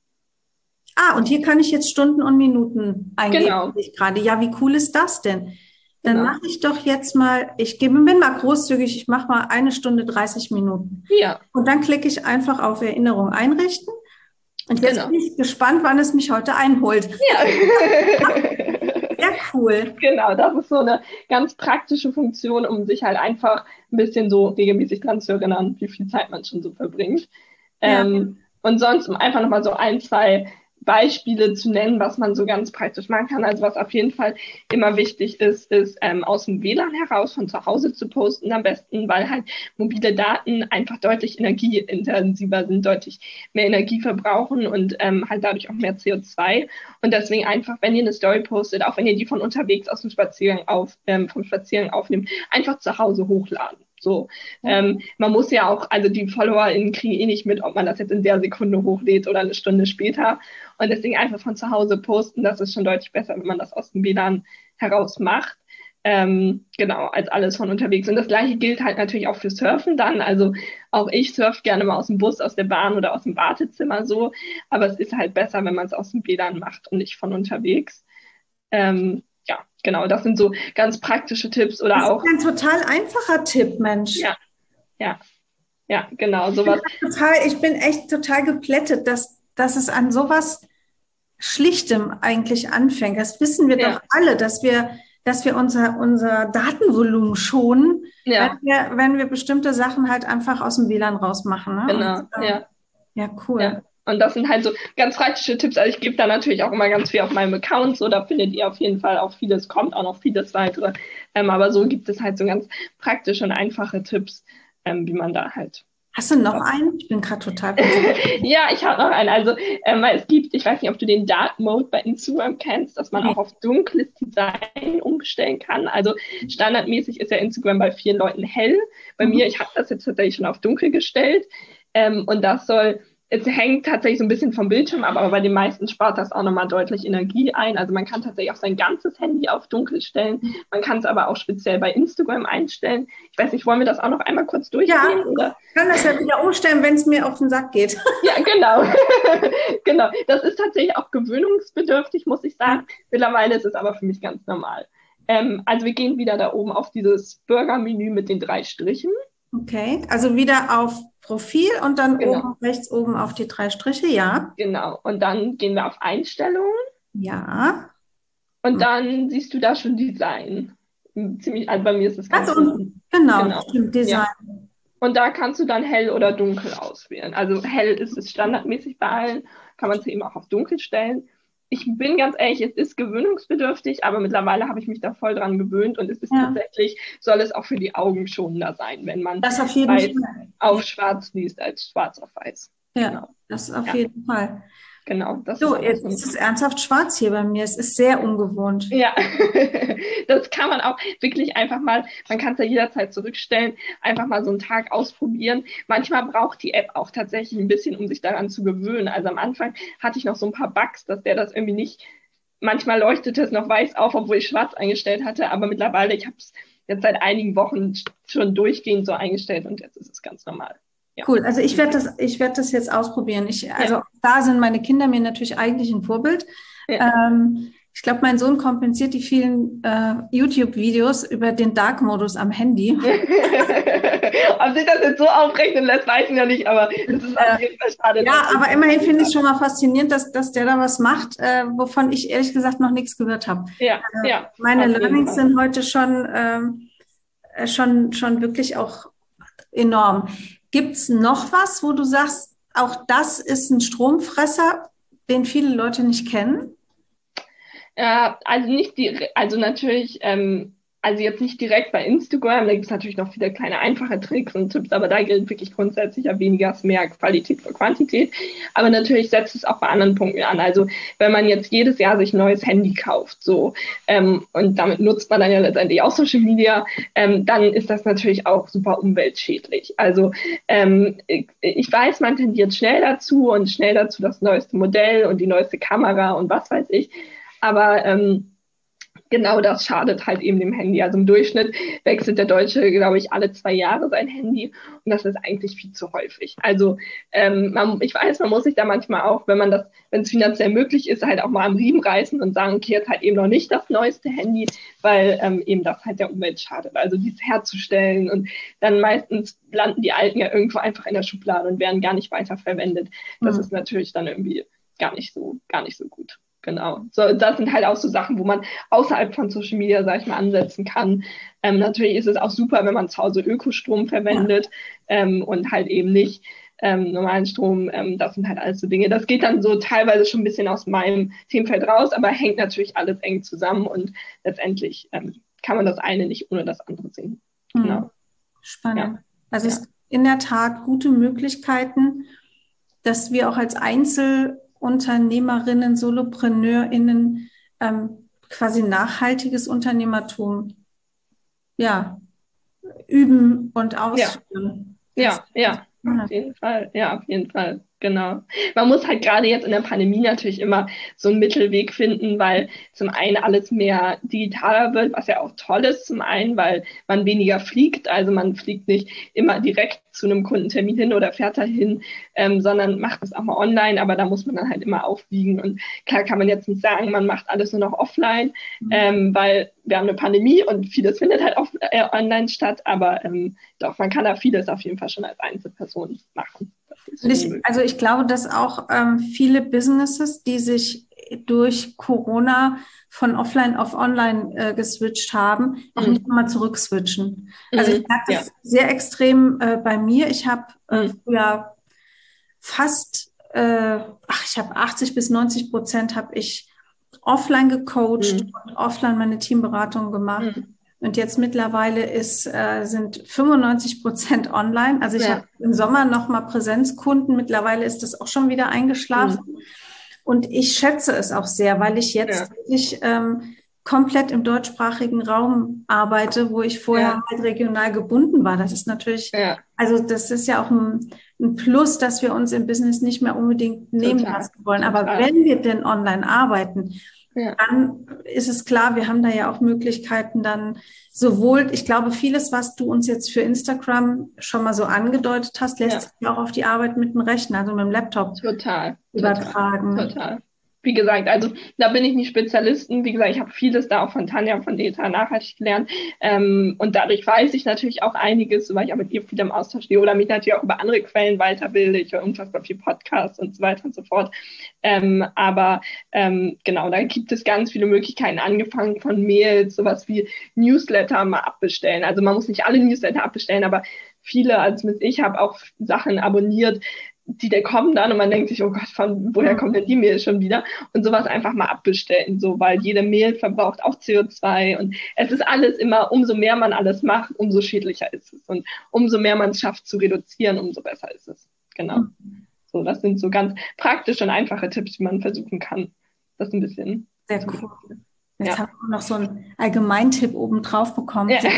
Ah, und hier kann ich jetzt Stunden und Minuten eingeben. Genau. Gerade. Ja, wie cool ist das denn? Dann genau. mache ich doch jetzt mal, ich gebe, bin mal großzügig, ich mache mal eine Stunde dreißig Minuten. Ja. Und dann klicke ich einfach auf Erinnerung einrichten. Und jetzt Genau. bin ich gespannt, wann es mich heute einholt. Ja. Sehr cool. Genau, das ist so eine ganz praktische Funktion, um sich halt einfach ein bisschen so regelmäßig dran zu erinnern, wie viel Zeit man schon so verbringt. Ja. Ähm, und sonst, um einfach nochmal so ein, zwei Beispiele zu nennen, was man so ganz praktisch machen kann. Also was auf jeden Fall immer wichtig ist, ist ähm, aus dem W L A N heraus von zu Hause zu posten am besten, weil halt mobile Daten einfach deutlich energieintensiver sind, deutlich mehr Energie verbrauchen und ähm, halt dadurch auch mehr C O zwei. Und deswegen einfach, wenn ihr eine Story postet, auch wenn ihr die von unterwegs aus dem Spaziergang auf, ähm, vom Spaziergang aufnehmt, einfach zu Hause hochladen. So, ähm, man muss ja auch, also die FollowerInnen kriegen eh nicht mit, ob man das jetzt in der Sekunde hochlädt oder eine Stunde später. Und deswegen einfach von zu Hause posten, das ist schon deutlich besser, wenn man das aus dem W L A N heraus macht. Ähm, genau, als alles von unterwegs. Und das Gleiche gilt halt natürlich auch für Surfen dann. Also auch ich surfe gerne mal aus dem Bus, aus der Bahn oder aus dem Wartezimmer so. Aber es ist halt besser, wenn man es aus dem W L A N macht und nicht von unterwegs. Ähm, ja, genau, das sind so ganz praktische Tipps oder Das auch. ist ein total einfacher Tipp, Mensch. Ja, ja, ja, genau, sowas. Ich bin, total, ich bin echt total geplättet, dass, dass es an sowas Schlichtem eigentlich anfängt. Das wissen wir Ja. doch alle, dass wir, dass wir unser, unser Datenvolumen schonen, Ja. wenn wir, wenn wir bestimmte Sachen halt einfach aus dem W L A N rausmachen. Ne? Genau, Und, äh, ja. Ja, cool. Ja. Und das sind halt so ganz praktische Tipps. Also ich gebe da natürlich auch immer ganz viel auf meinem Account. So, da findet ihr auf jeden Fall auch vieles, kommt auch noch vieles weitere. Ähm, aber so gibt es halt so ganz praktische und einfache Tipps, ähm, wie man da halt. Hast du noch einen? Ich bin gerade total Ja, ich habe noch einen. Also ähm, es gibt, ich weiß nicht, ob du den Dark Mode bei Instagram kennst, dass man Nee. auch auf dunkles Design umstellen kann. Also standardmäßig ist ja Instagram bei vielen Leuten hell. Bei Mhm. mir, ich habe das jetzt tatsächlich schon auf dunkel gestellt. Ähm, und das soll, es hängt tatsächlich so ein bisschen vom Bildschirm ab, aber bei den meisten spart das auch nochmal deutlich Energie ein. Also man kann tatsächlich auch sein ganzes Handy auf dunkel stellen. Man kann es aber auch speziell bei Instagram einstellen. Ich weiß nicht, wollen wir das auch noch einmal kurz durchgehen? Ja, oder? ich kann das ja wieder umstellen, wenn es mir auf den Sack geht. Ja, genau. Genau. Das ist tatsächlich auch gewöhnungsbedürftig, muss ich sagen. Mittlerweile ist es aber für mich ganz normal. Ähm, also wir gehen wieder da oben auf dieses Burger-Menü mit den drei Strichen. Okay, also wieder auf Profil und dann Genau. oben rechts oben auf die drei Striche, ja. Genau. Und dann gehen wir auf Einstellungen Ja. und Hm. dann siehst du da schon Design. Ziemlich, also bei mir ist es ganz Ganz unten. Genau, Genau. stimmt, Design. Ja. Und da kannst du dann hell oder dunkel auswählen. Also hell ist es standardmäßig bei allen, kann man es eben auch auf dunkel stellen. Ich bin ganz ehrlich, es ist gewöhnungsbedürftig, aber mittlerweile habe ich mich da voll dran gewöhnt und es ist Ja. tatsächlich, soll es auch für die Augen schonender sein, wenn man Das auf jeden weiß Fall. auf schwarz liest als schwarz auf weiß. Ja, Genau. das auf Ja. jeden Fall. Genau. Das So, ist jetzt ist es ernsthaft schwarz hier bei mir. Es ist sehr ungewohnt. Ja, das kann man auch wirklich einfach mal, man kann es ja jederzeit zurückstellen, einfach mal so einen Tag ausprobieren. Manchmal braucht die App auch tatsächlich ein bisschen, um sich daran zu gewöhnen. Also am Anfang hatte ich noch so ein paar Bugs, dass der das irgendwie nicht, manchmal leuchtete es noch weiß auf, obwohl ich schwarz eingestellt hatte, aber mittlerweile, ich habe es jetzt seit einigen Wochen schon durchgehend so eingestellt und jetzt ist es ganz normal. Ja. Cool, also ich werde das, ich werde das jetzt ausprobieren. Ich, also Ja. da sind meine Kinder mir natürlich eigentlich ein Vorbild. Ja. Ähm, ich glaube, mein Sohn kompensiert die vielen äh, YouTube-Videos über den Dark-Modus am Handy. Ob sich das jetzt so aufrechnen lässt, weiß ich noch nicht, aber es ist auf jeden Fall schade. Ja, aber immerhin finde ich es schon mal faszinierend, dass, dass der da was macht, äh, wovon ich ehrlich gesagt noch nichts gehört habe. Ja, äh, ja. Meine auf jeden Learnings Fall. sind heute schon, ähm, äh, schon, schon wirklich auch enorm. Gibt es noch was, wo du sagst, auch das ist ein Stromfresser, den viele Leute nicht kennen? Ja, also nicht die, also natürlich, ähm, also jetzt nicht direkt bei Instagram, da gibt es natürlich noch viele kleine einfache Tricks und Tipps, aber da gilt wirklich grundsätzlich ja weniger ist mehr, Qualität für Quantität. Aber natürlich setzt es auch bei anderen Punkten an. Also wenn man jetzt jedes Jahr sich ein neues Handy kauft, so ähm, und damit nutzt man dann ja letztendlich auch Social Media, ähm, dann ist das natürlich auch super umweltschädlich. Also ähm, ich, ich weiß, man tendiert schnell dazu und schnell dazu das neueste Modell und die neueste Kamera und was weiß ich. Aber ähm, genau das schadet halt eben dem Handy. Also im Durchschnitt wechselt der Deutsche, glaube ich, alle zwei Jahre sein Handy und das ist eigentlich viel zu häufig. Also ähm, man, ich weiß, man muss sich da manchmal auch, wenn man das, wenn es finanziell möglich ist, halt auch mal am Riemen reißen und sagen, okay, jetzt halt eben noch nicht das neueste Handy, weil ähm, eben das halt der Umwelt schadet. Also dies herzustellen und dann meistens landen die alten ja irgendwo einfach in der Schublade und werden gar nicht weiter verwendet. Das Mhm. ist natürlich dann irgendwie gar nicht so, gar nicht so gut. Genau. So, das sind halt auch so Sachen, wo man außerhalb von Social Media, sag ich mal, ansetzen kann. Ähm, natürlich ist es auch super, wenn man zu Hause Ökostrom verwendet ähm, und halt eben nicht ähm, normalen Strom. Ähm, das sind halt alles so Dinge. Das geht dann so teilweise schon ein bisschen aus meinem Themenfeld raus, aber hängt natürlich alles eng zusammen und letztendlich ähm, kann man das eine nicht ohne das andere sehen. Mhm. Genau. Spannend. Ja. Also Ja. es gibt in der Tat gute Möglichkeiten, dass wir auch als Einzelunternehmerinnen, SolopreneurInnen ähm, quasi nachhaltiges Unternehmertum ja, üben und Ja. ausführen. Das, Ja, ja, auf jeden Fall. Ja, auf jeden Fall. Genau. Man muss halt gerade jetzt in der Pandemie natürlich immer so einen Mittelweg finden, weil zum einen alles mehr digitaler wird, was ja auch toll ist, zum einen, weil man weniger fliegt. Also man fliegt nicht immer direkt zu einem Kundentermin hin oder fährt dahin, ähm, sondern macht es auch mal online, aber da muss man dann halt immer aufwiegen. Und klar kann man jetzt nicht sagen, man macht alles nur noch offline, ähm, weil wir haben eine Pandemie und vieles findet halt off äh, online statt, aber ähm, doch, man kann da vieles auf jeden Fall schon als Einzelperson machen. ich, also ich glaube, dass auch ähm, viele Businesses, die sich durch Corona von offline auf online äh, geswitcht haben, auch Mhm. nicht mal zurückswitchen. Also ich Mhm. merke das Ja. sehr extrem äh, bei mir. Ich habe äh, Mhm. früher fast, äh, ach, ich habe achtzig bis neunzig Prozent habe ich offline gecoacht Mhm. und offline meine Teamberatung gemacht. Mhm. Und jetzt mittlerweile ist, äh, sind fünfundneunzig Prozent online. Also ich habe Ja. im Sommer nochmal Präsenzkunden. Mittlerweile ist das auch schon wieder eingeschlafen. Mhm. Und ich schätze es auch sehr, weil ich Ja. jetzt wirklich ähm, komplett im deutschsprachigen Raum arbeite, wo ich vorher Ja. halt regional gebunden war. Das ist natürlich, Ja. also das ist ja auch ein, ein Plus, dass wir uns im Business nicht mehr unbedingt nehmen Total. lassen wollen. Aber Total. wenn wir denn online arbeiten, Ja. dann ist es klar, wir haben da ja auch Möglichkeiten dann sowohl, ich glaube, vieles, was du uns jetzt für Instagram schon mal so angedeutet hast, lässt Ja. sich ja auch auf die Arbeit mit dem Rechner, also mit dem Laptop Total. übertragen. Total. Total. Wie gesagt, also da bin ich nicht Spezialisten. Wie gesagt, ich habe vieles da auch von Tanja von Deta nachhaltig gelernt. Ähm, und dadurch weiß ich natürlich auch einiges, weil ich auch mit ihr viel im Austausch stehe oder mich natürlich auch über andere Quellen weiterbilde. Ich höre unfassbar viel Podcasts und so weiter und so fort. Ähm, aber ähm, genau, da gibt es ganz viele Möglichkeiten, angefangen von Mails, sowas wie Newsletter mal abbestellen. Also man muss nicht alle Newsletter abbestellen, aber viele, als ich habe auch Sachen abonniert, die da kommen dann und man denkt sich, oh Gott, von woher kommt denn die Mail schon wieder? Und sowas einfach mal abbestellen, so, weil jede Mail verbraucht auch C O zwei und es ist alles immer, umso mehr man alles macht, umso schädlicher ist es und umso mehr man es schafft zu reduzieren, umso besser ist es. Genau. So, das sind so ganz praktische und einfache Tipps, die man versuchen kann. Das ein bisschen. Sehr cool. Jetzt Ja. haben wir noch so einen Allgemeintipp oben drauf bekommen. Ja.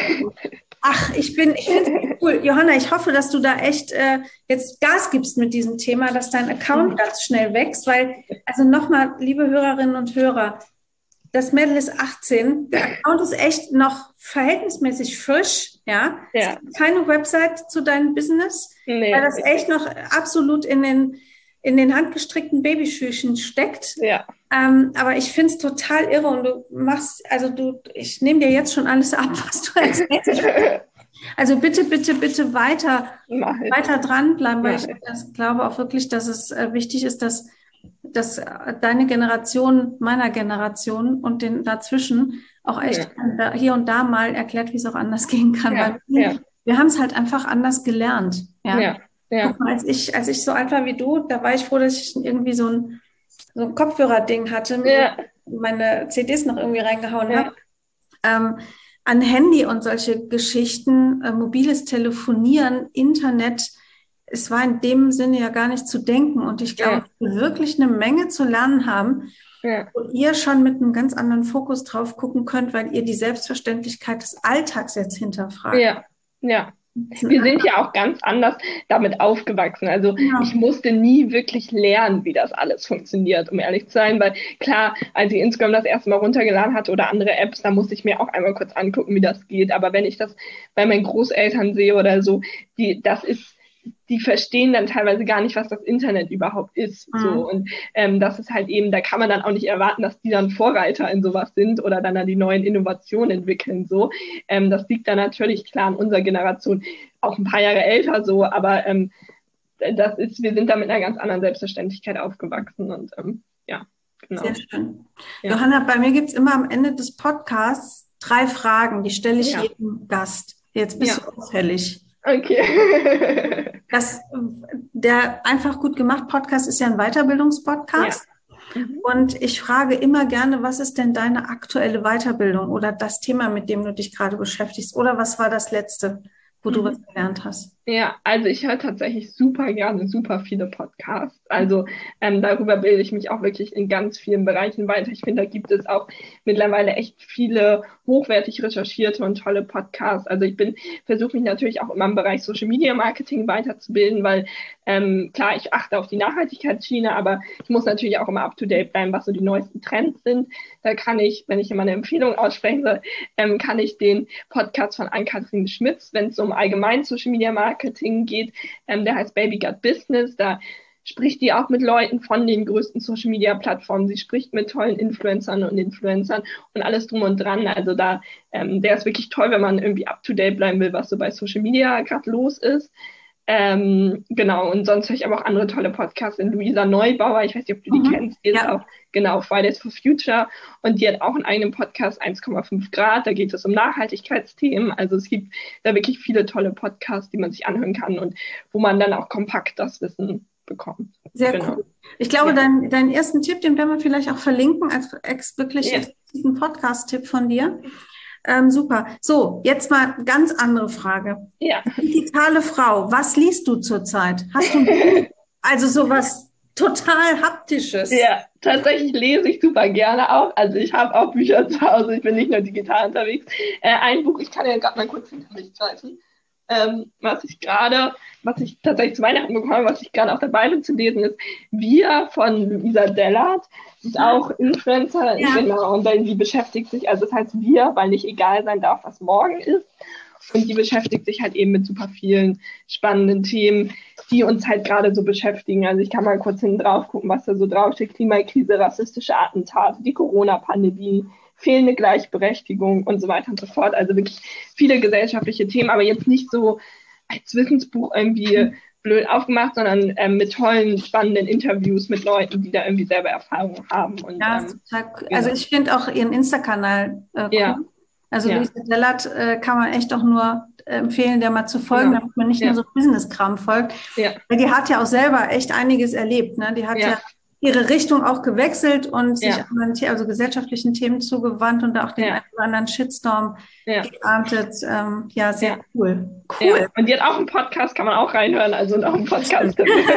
Ach, ich bin, ich finde es cool. Johanna, ich hoffe, dass du da echt äh, jetzt Gas gibst mit diesem Thema, dass dein Account ganz schnell wächst, weil, also nochmal, liebe Hörerinnen und Hörer, das Mädel ist achtzehn, der Account ist echt noch verhältnismäßig frisch, ja. Ja. Es gibt keine Website zu deinem Business, Nee. weil das echt noch absolut in den, in den handgestrickten Babyschüchen steckt. Ja. Ähm, aber ich finde es total irre und du machst, also du, ich nehme dir jetzt schon alles ab, was du erzählst. Also bitte, bitte, bitte weiter, weiter dranbleiben, weil ich das glaube auch wirklich, dass es äh, wichtig ist, dass, dass deine Generation meiner Generation und den dazwischen auch echt ja. hier und da mal erklärt, wie es auch anders gehen kann. Ja. Weil wir, Ja. wir haben es halt einfach anders gelernt. Ja. Ja. Ja. Guck mal, als ich, als ich so alt war wie du, da war ich froh, dass ich irgendwie so ein so ein Kopfhörer-Ding hatte, Ja. wo meine C Ds noch irgendwie reingehauen ja. habe. Ähm, an Handy und solche Geschichten, äh, mobiles Telefonieren, Internet, es war in dem Sinne ja gar nicht zu denken. Und ich glaube, ja. dass wir wirklich eine Menge zu lernen haben, ja. wo ihr schon mit einem ganz anderen Fokus drauf gucken könnt, weil ihr die Selbstverständlichkeit des Alltags jetzt hinterfragt. Ja, ja. Wir sind ja auch ganz anders damit aufgewachsen. Also Ja. ich musste nie wirklich lernen, wie das alles funktioniert, um ehrlich zu sein, weil klar, als ich Instagram das erste Mal runtergeladen hatte oder andere Apps, da musste ich mir auch einmal kurz angucken, wie das geht. Aber wenn ich das bei meinen Großeltern sehe oder so, die, das ist, die verstehen dann teilweise gar nicht, was das Internet überhaupt ist. So. Mhm. Und ähm, das ist halt eben, da kann man dann auch nicht erwarten, dass die dann Vorreiter in sowas sind oder dann, dann die neuen Innovationen entwickeln. So. Ähm, das liegt dann natürlich klar an unserer Generation, auch ein paar Jahre älter so, aber ähm, das ist, wir sind da mit einer ganz anderen Selbstverständlichkeit aufgewachsen und ähm, ja, genau. Sehr schön. Ja. Johanna, bei mir gibt es immer am Ende des Podcasts drei Fragen, die stelle ich Ja. jedem Gast. Jetzt bist Ja. du auffällig. Okay. Das, der Einfach gut gemacht Podcast ist ja ein Ja. Weiterbildungspodcast. Mhm. Und ich frage immer gerne, was ist denn deine aktuelle Weiterbildung oder das Thema, mit dem du dich gerade beschäftigst? Oder was war das letzte, wo du was Mhm. gelernt hast? Ja, also ich höre tatsächlich super gerne super viele Podcasts. Also ähm, darüber bilde ich mich auch wirklich in ganz vielen Bereichen weiter. Ich finde, da gibt es auch mittlerweile echt viele hochwertig recherchierte und tolle Podcasts. Also ich bin versuche mich natürlich auch immer im Bereich Social Media Marketing weiterzubilden, weil ähm, klar, ich achte auf die Nachhaltigkeitsschiene, aber ich muss natürlich auch immer up to date bleiben, was so die neuesten Trends sind. Da kann ich, wenn ich immer eine Empfehlung aussprechen soll, ähm, kann ich den Podcast von Ann-Kathrin Schmitz, wenn es um allgemein Social Media Marketing geht, ähm, der heißt Baby Got Business, da spricht die auch mit Leuten von den größten Social Media Plattformen. Sie spricht mit tollen Influencern und Influencern und alles drum und dran. Also da, ähm, der ist wirklich toll, wenn man irgendwie up to date bleiben will, was so bei Social Media gerade los ist. Ähm, genau, und sonst höre ich aber auch andere tolle Podcasts in Luisa Neubauer, ich weiß nicht, ob du die Mhm. kennst, die ist Ja. auch, genau, Fridays for Future und die hat auch einen eigenen Podcast, eins Komma fünf Grad, da geht es um Nachhaltigkeitsthemen, also es gibt da wirklich viele tolle Podcasts, die man sich anhören kann und wo man dann auch kompakt das Wissen bekommt. Sehr Genau. cool. Ich glaube, Ja. dein, deinen ersten Tipp, den werden wir vielleicht auch verlinken, als ex, wirklich Ja. expliziten Podcast-Tipp von dir. Ähm, super. So, jetzt mal ganz andere Frage. Ja. Digitale Frau, was liest du zurzeit? Hast du ein Buch? Also sowas total Haptisches. Ja, tatsächlich lese ich super gerne auch. Also ich habe auch Bücher zu Hause, ich bin nicht nur digital unterwegs. Äh, ein Buch, ich kann ja gerade mal kurz hinter mich greifen, ähm, was ich gerade, was ich tatsächlich zu Weihnachten bekommen habe, was ich gerade auch dabei bin zu lesen, ist Wir von Luisa Dellert. Die ist auch Influencer, Ja. genau, und dann die beschäftigt sich, also das heißt Wir, weil nicht egal sein darf, was morgen ist. Und die beschäftigt sich halt eben mit super vielen spannenden Themen, die uns halt gerade so beschäftigen. Also ich kann mal kurz hinten drauf gucken, was da so draufsteht. Klimakrise, rassistische Attentate, die Corona-Pandemie, fehlende Gleichberechtigung und so weiter und so fort. Also wirklich viele gesellschaftliche Themen, aber jetzt nicht so als Wissensbuch irgendwie blöd aufgemacht, sondern ähm, mit tollen, spannenden Interviews mit Leuten, die da irgendwie selber Erfahrung haben. Und, Ja, ähm, total cool. genau. Also ich finde auch ihren Insta-Kanal äh, cool. Ja. Also Ja. Luisa Dellert äh, kann man echt auch nur äh, empfehlen, der mal zu folgen, Genau. damit man nicht Ja. nur so Business-Kram folgt. Ja. Weil die hat ja auch selber echt einiges erlebt. Ne? Die hat ja. Ja. ihre Richtung auch gewechselt und sich Ja. anderen, The- also gesellschaftlichen Themen zugewandt und da auch den Ja. einen oder anderen Shitstorm Ja. geerntet. Ähm, ja, sehr Ja. cool. Cool. Ja. Und die hat auch einen Podcast, kann man auch reinhören, also noch einen Podcast.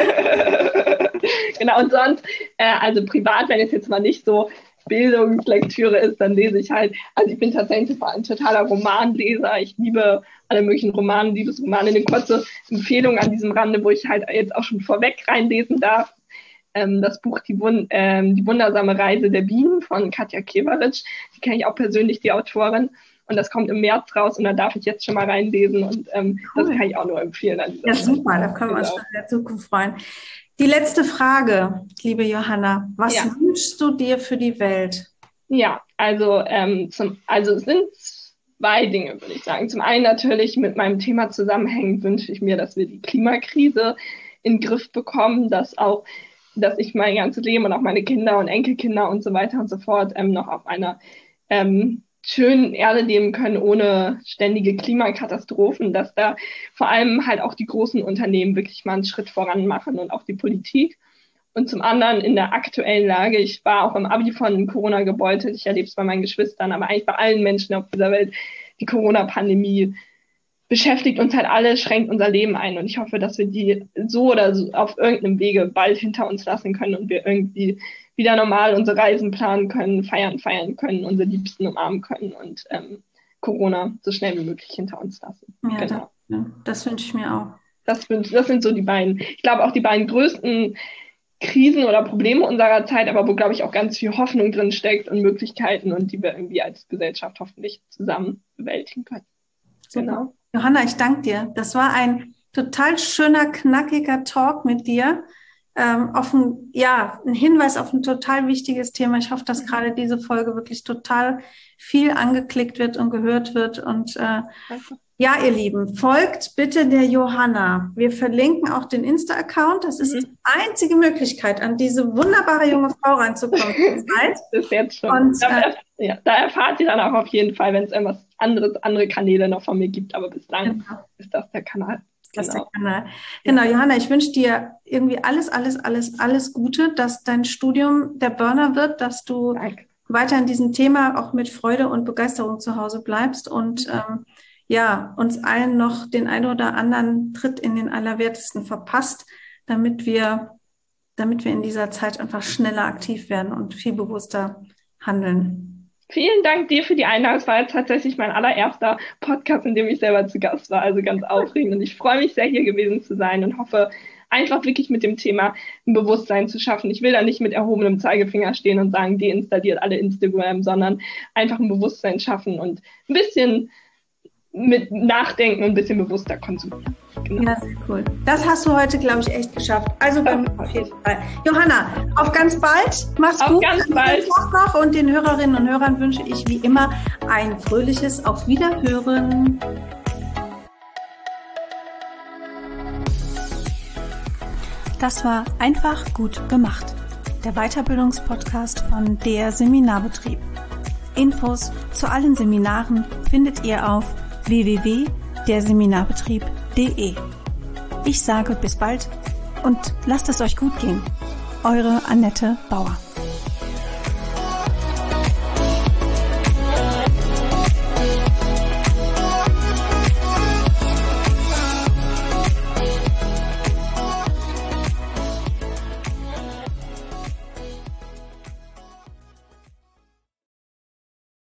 Genau, und sonst, äh, also privat, wenn es jetzt mal nicht so Bildungslektüre ist, dann lese ich halt, also ich bin tatsächlich ein totaler Romanleser, ich liebe alle möglichen Romane, Liebesromane. Eine kurze Empfehlung an diesem Rande, wo ich halt jetzt auch schon vorweg reinlesen darf, ähm, das Buch die, Wund ähm, die wundersame Reise der Bienen von Katja Keveritsch, die kenne ich auch persönlich, die Autorin. Und das kommt im März raus und da darf ich jetzt schon mal reinlesen und ähm, cool. Das kann ich auch nur empfehlen. An ja, Stelle. Super, da können wir uns Genau. schon in der Zukunft freuen. Die letzte Frage, liebe Johanna. Was Ja. wünschst du dir für die Welt? Ja, also, ähm, zum, also es sind zwei Dinge, würde ich sagen. Zum einen natürlich mit meinem Thema zusammenhängend wünsche ich mir, dass wir die Klimakrise in den Griff bekommen, dass auch, dass ich mein ganzes Leben und auch meine Kinder und Enkelkinder und so weiter und so fort ähm, noch auf einer ähm, schönen Erde leben können, ohne ständige Klimakatastrophen, dass da vor allem halt auch die großen Unternehmen wirklich mal einen Schritt voran machen und auch die Politik. Und zum anderen in der aktuellen Lage, ich war auch im Abi von Corona gebeutelt, ich erlebe es bei meinen Geschwistern, aber eigentlich bei allen Menschen auf dieser Welt, die Corona-Pandemie beschäftigt uns halt alle, schränkt unser Leben ein. Und ich hoffe, dass wir die so oder so auf irgendeinem Wege bald hinter uns lassen können und wir irgendwie wieder normal unsere Reisen planen können, feiern, feiern können, unsere Liebsten umarmen können und ähm, Corona so schnell wie möglich hinter uns lassen. Ja, genau. Ja, das wünsche ich mir auch. Das, das sind so die beiden, ich glaube auch die beiden größten Krisen oder Probleme unserer Zeit, aber wo, glaube ich, auch ganz viel Hoffnung drin steckt und Möglichkeiten und die wir irgendwie als Gesellschaft hoffentlich zusammen bewältigen können. Super. Genau. Johanna, ich danke dir. Das war ein total schöner, knackiger Talk mit dir. Ähm, auf ein, ja, ein Hinweis auf ein total wichtiges Thema. Ich hoffe, dass gerade diese Folge wirklich total viel angeklickt wird und gehört wird. Und äh, ja, ihr Lieben, folgt bitte der Johanna. Wir verlinken auch den Insta-Account. Das ist mhm. die einzige Möglichkeit, an diese wunderbare junge Frau ranzukommen. Das ist jetzt schon. Und, da, äh, ja, da erfahrt ihr dann auch auf jeden Fall, wenn es irgendwas anderes, andere Kanäle noch von mir gibt. Aber bislang genau. ist das der Kanal. Das genau. Ist der Kanal. Genau, Johanna, ich wünsche dir irgendwie alles, alles, alles, alles Gute, dass dein Studium der Burner wird, dass du Danke. weiter in diesem Thema auch mit Freude und Begeisterung zu Hause bleibst und ähm, ja, uns allen noch den ein oder anderen Tritt in den Allerwertesten verpasst, damit wir, damit wir in dieser Zeit einfach schneller aktiv werden und viel bewusster handeln. Vielen Dank dir für die Einladung. Es war jetzt tatsächlich mein allererster Podcast, in dem ich selber zu Gast war. Also ganz aufregend. Und ich freue mich sehr, hier gewesen zu sein und hoffe, einfach wirklich mit dem Thema ein Bewusstsein zu schaffen. Ich will da nicht mit erhobenem Zeigefinger stehen und sagen, deinstalliert alle Instagram, sondern einfach ein Bewusstsein schaffen und ein bisschen mit Nachdenken und ein bisschen bewusster konsumieren. Genau. Ja, sehr cool. Das hast du heute, glaube ich, echt geschafft. Also auf jeden Fall. Johanna, auf ganz bald. Mach's auf gut. Auf ganz bald. Noch. Und den Hörerinnen und Hörern wünsche ich wie immer ein fröhliches Auf Wiederhören. Das war einfach gut gemacht. Der Weiterbildungspodcast von der Seminarbetrieb. Infos zu allen Seminaren findet ihr auf w w w punkt der seminarbetrieb punkt de. Ich sage bis bald und lasst es euch gut gehen. Eure Annette Bauer.